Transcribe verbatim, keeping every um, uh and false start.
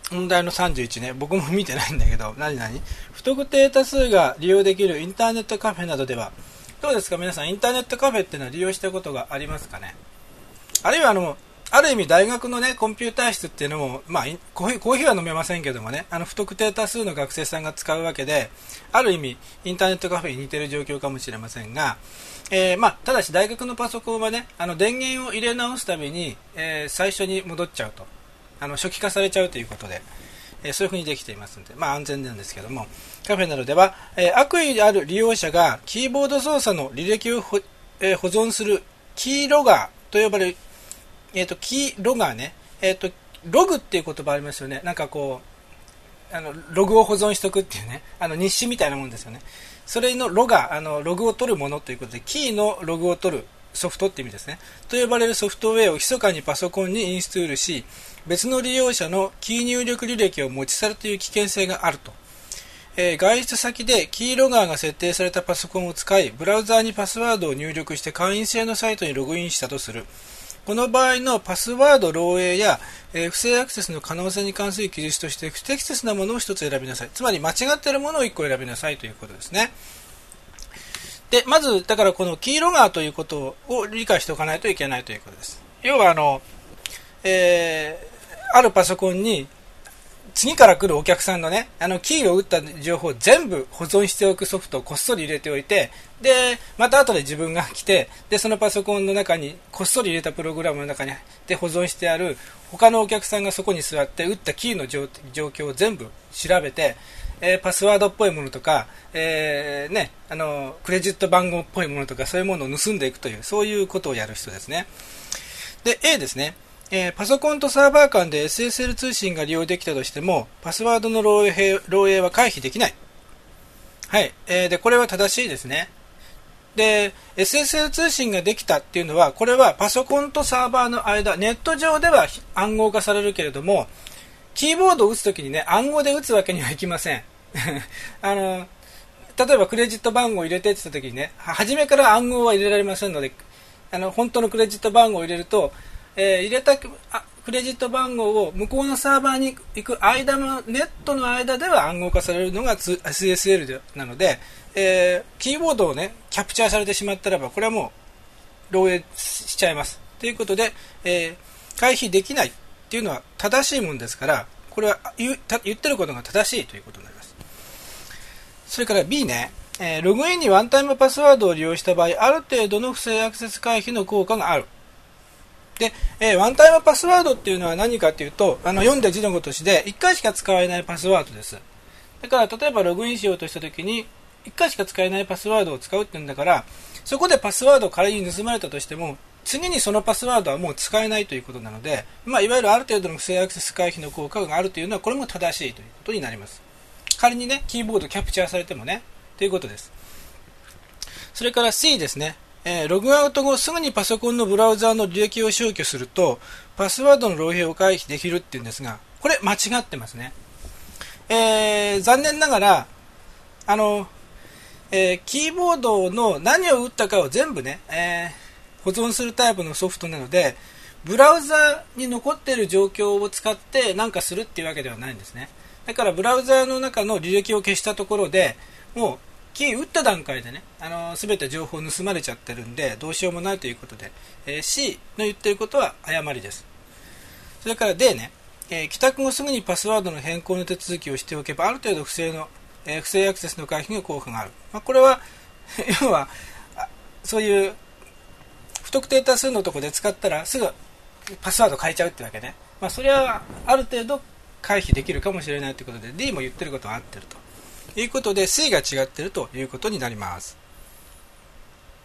問題のさんじゅういちね、僕も見てないんだけど、何々不特定多数が利用できるインターネットカフェなどでは、どうですか皆さん、インターネットカフェっていうのは利用したことがありますかね。あるいはあのある意味大学のねコンピューター室っていうのも、まあ、コーヒー、コーヒーは飲めませんけどもね、あの不特定多数の学生さんが使うわけで、ある意味インターネットカフェに似てる状況かもしれませんが、えーまあ、ただし大学のパソコンはね、あの電源を入れ直すたびに、えー、最初に戻っちゃうと、あの初期化されちゃうということで、えー、そういうふうにできていますので、まあ、安全なんですけども、カフェなどでは、えー、悪意である利用者がキーボード操作の履歴をほ、えー、保存するキーロガーと呼ばれる、えー、とキーロガーね、えー、とログっていう言葉ありますよね。なんかこうあのログを保存しとくっていうね、あの日誌みたいなもんですよね。それのロガー、あのログを取るものということで、キーのログを取るソフトって意味ですね。と呼ばれるソフトウェアを密かにパソコンにインストールし、別の利用者のキー入力履歴を持ち去るという危険性があると。えー、外出先でキーロガーが設定されたパソコンを使い、ブラウザーにパスワードを入力して会員制のサイトにログインしたとする。この場合のパスワード漏洩や、えー、不正アクセスの可能性に関する記述として不適切なものを一つ選びなさい。つまり間違っているものを一個選びなさいということですね。で、まずだからこのキーロガーということを理解しておかないといけないということです。要はあの、えー、あるパソコンに次から来るお客さんのね、あのキーを打った情報を全部保存しておくソフトをこっそり入れておいて、でまた後で自分が来て、でそのパソコンの中にこっそり入れたプログラムの中にで保存してある他のお客さんがそこに座って打ったキーの状況を全部調べて、えー、パスワードっぽいものとか、えーね、あのクレジット番号っぽいものとか、そういうものを盗んでいくという、そういうことをやる人ですね。で A ですね、えー、パソコンとサーバー間で エスエスエル 通信が利用できたとしてもパスワードの漏洩、漏洩は回避できない。はい、えー、でこれは正しいですね。で エスエスエル 通信ができたっていうのは、これはパソコンとサーバーの間、ネット上では暗号化されるけれども、キーボードを打つときにね、暗号で打つわけにはいきません。あの例えばクレジット番号を入れてって言ったときにね、初めから暗号は入れられませんので、あの本当のクレジット番号を入れると、えー、入れたクレジット番号を向こうのサーバーに行く間のネットの間では暗号化されるのが エスエスエル なので、えー、キーボードをねキャプチャーされてしまったらば、これはもう漏洩しちゃいますということで、えー、回避できないっていうのは正しいものですから、これは 言, 言ってることが正しいということになります。それから B ね、えー、ログインにワンタイムパスワードを利用した場合、ある程度の不正アクセス回避の効果がある。で、えー、ワンタイムパスワードっていうのは何かというと、あの読んで字のごとしでいっかいしか使えないパスワードです。だから例えばログインしようとしたときにいっかいしか使えないパスワードを使うっていうんだから、そこでパスワードを仮に盗まれたとしても、次にそのパスワードはもう使えないということなので、まあ、いわゆるある程度の不正アクセス回避の効果があるというのは、これも正しいということになります。仮にねキーボードキャプチャーされてもねということです。それから C ですね、えー、ログアウト後すぐにパソコンのブラウザーの履歴を消去するとパスワードの漏洩を回避できるっていうんですが、これ間違ってますね。えー、残念ながらあの、えー、キーボードの何を打ったかを全部ね、えー、保存するタイプのソフトなので、ブラウザに残っている状況を使って何かするっていうわけではないんですね。だからブラウザの中の履歴を消したところで、もうキー打った段階でね、あの全て情報盗まれちゃってるんでどうしようもないということで、えー、C の言ってることは誤りです。それから D ね、えー、帰宅後すぐにパスワードの変更の手続きをしておけば、ある程度不正の、えー、不正アクセスの回避の効果がある。まあ、これは要はそういう不特定多数のところで使ったらすぐパスワード変えちゃうってわけね。まあ、それはある程度回避できるかもしれないということで、 D も言ってることは合ってるということで C が違っているということになります。